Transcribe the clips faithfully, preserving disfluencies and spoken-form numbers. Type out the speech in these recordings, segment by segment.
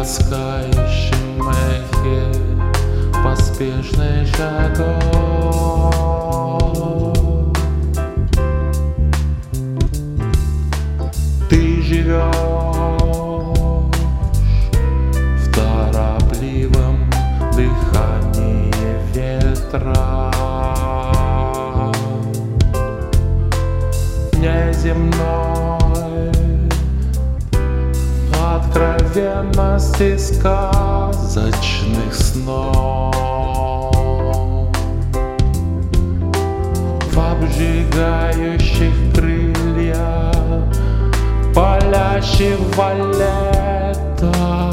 таскающем эхе поспешный шагов. Ты живешь в торопливом дыхании ветра, неземной откровенности сказочных снов, в обжигающих крыльях палящего лета.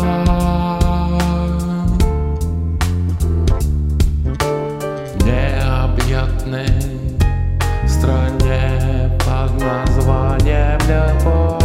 В необъятной стране под названием любовь.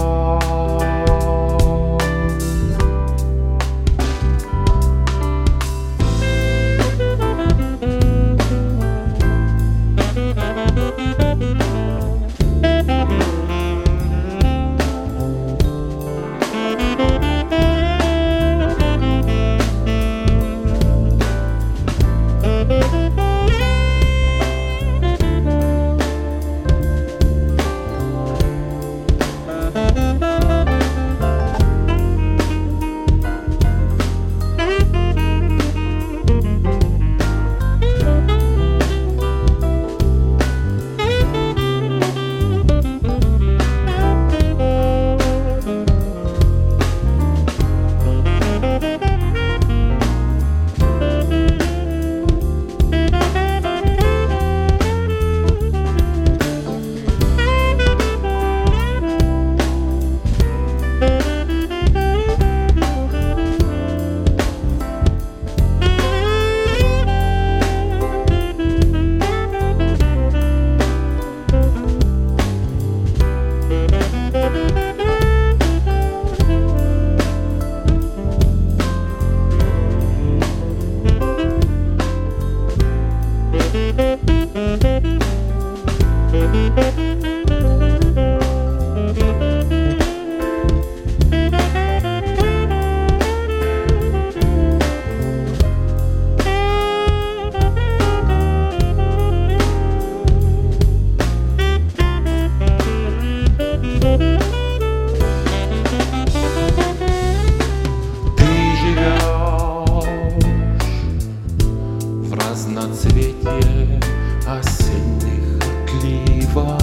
Разноцветие осенних отливов,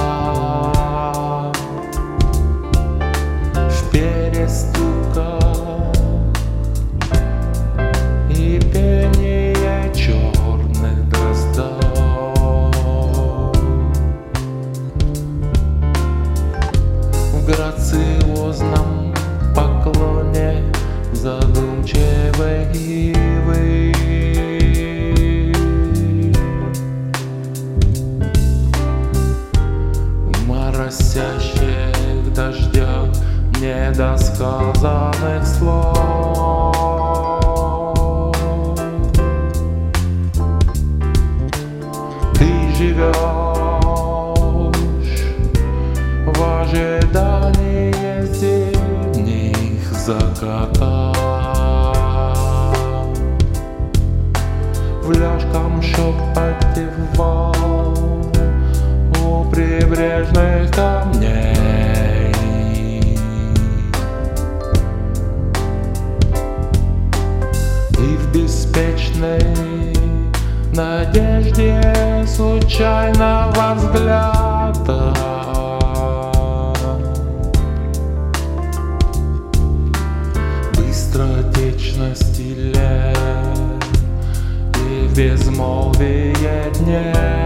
в перестуках и пение черных дроздов, в грациозном поклоне задумчивой ивы. Моросящих дождях недосказанных слов, ты живешь в ожидании зимних закатов, в лёжком шепоте волн у прибрежных камней. И в беспечной надежде случайного взгляда быстротечности лет и в безмолвие дней